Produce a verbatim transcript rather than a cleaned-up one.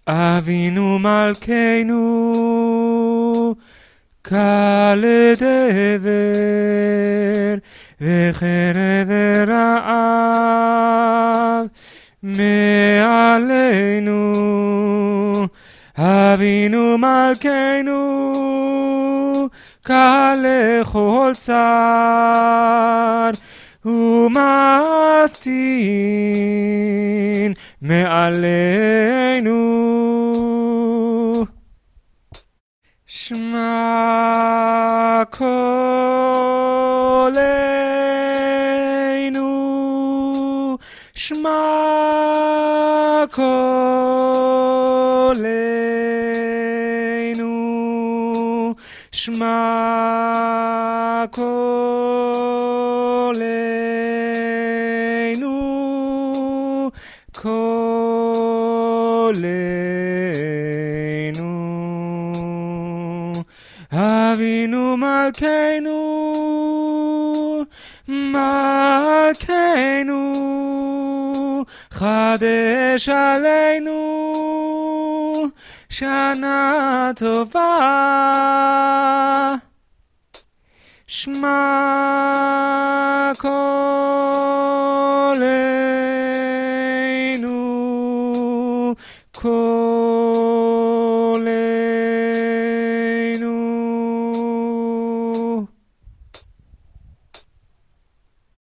אבינו מלכנו, קל דבר, וחרב ורעב מעלינו. אבינו מלכנו, קל לכל צר ומסטין מעלינו. שמע קולנו, שמע קולנו, שמע קולנו, קולנו. אבינו מלכנו, מלכנו, חדש עלינו שנה טובה. שמע קולנו,